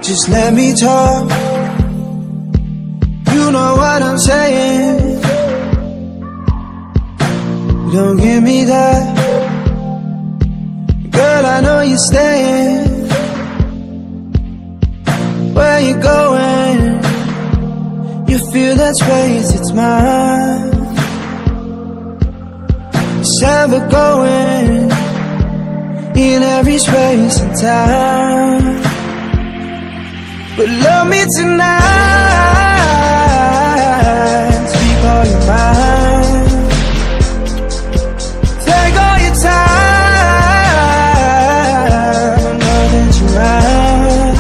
just let me talk. You know what I'm saying. Don't give me that. Girl, I know you're staying. Where you going? You feel that space, it's mine. It's ever going in every space and time. But love me tonight, speak all your mind. Take all your time, I know that you're right.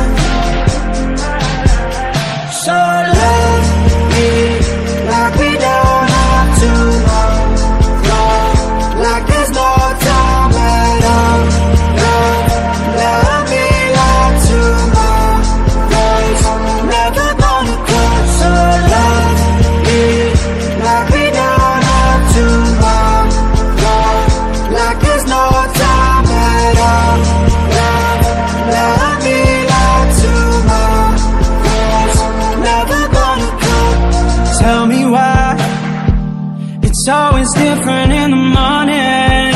So love me like we don't have to long, like there's no time at all. Love me like tomorrow's never gonna come. So love me like we don't have to long, like there's no time at all. Love me like tomorrow's never gonna come. Tell me why it's always different in the morning.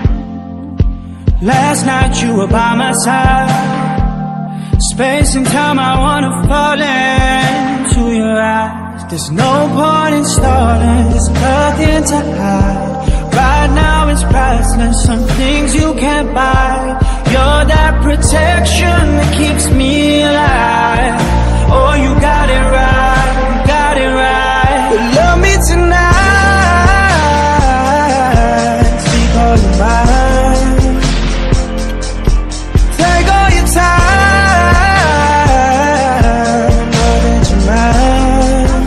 Last night you were by my side. Space and time, I wanna fall into your eyes. There's no point in stalling, there's nothing to hide. Right now it's priceless, some things you can't buy. You're that protection that keeps me alive. Oh, you got it right, you got it right. But love me tonight, speak all your mind. Take all your time, know that you're mine.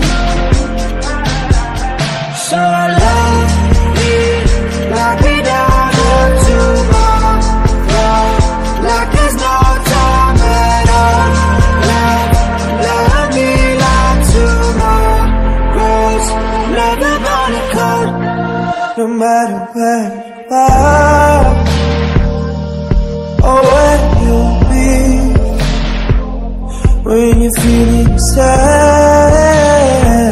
So love me like we don't have to long, like there's no time at all. Love me like tomorrow's never gonna come. No matter where you are or where you'll be when you're feeling sad.